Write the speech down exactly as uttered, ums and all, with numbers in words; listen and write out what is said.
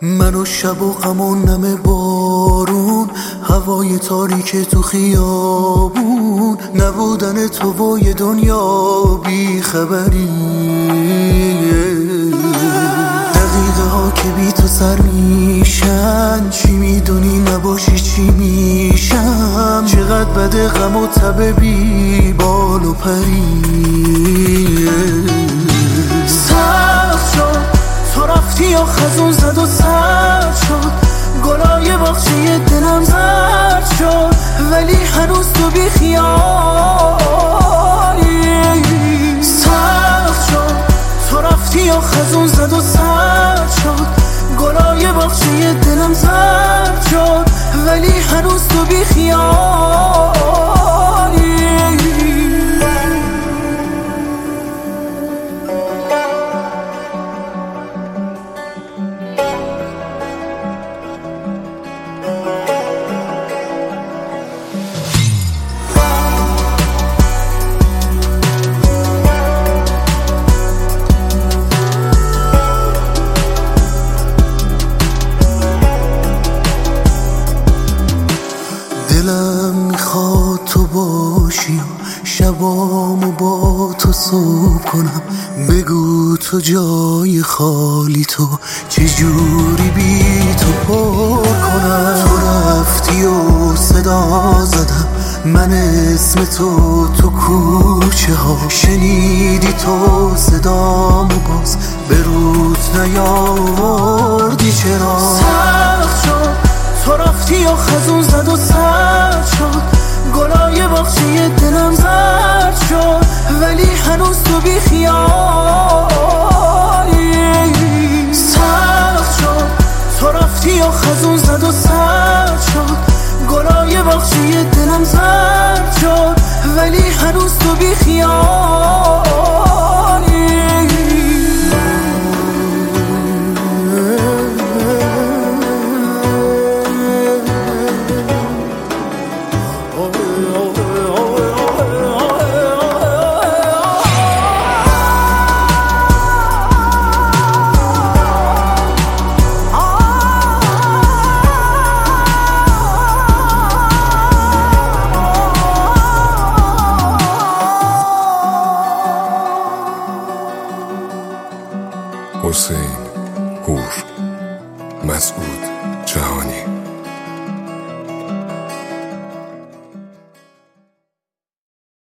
من و شب و غم و نم بارون، هوای تاریک تو خیابون، نبودن تو و یه دنیا بی خبری. دقیقه ها که بی تو سر میشن، چی میدونی نباشی چی میشم. چقدر بده غم و تب بی بال و پری. سخت شد تو رفتی و خزون زد و سرد شد، گلای باغچه دلم زرد شد، ولی هنوز تو بی خیالی. سخت شد تو رفتی و خزون زد و سرد شد، گلای باغچه دلم زرد شد، ولی هنوز تو بی خیالی. دلم میخواد تو باشی و شبامو با تو صبح کنم. بگو تو جای خالی تو چجوری بی تو پر کنم. تو رفتی و صدا زدم من اسم تو تو کوچه ها، شنیدی تو صدامو باز به روت نیاوردی چرا. سخت شد تو رفتی و خزون زد و سرد شد، گلای باغچه دلم زرد شد، ولی هنوز تو بی خیالی. سخت شد تو رفتی و خزون زد و سرد شد، گلای باغچه دلم زرد شد، ولی هنوز تو بی خیالی.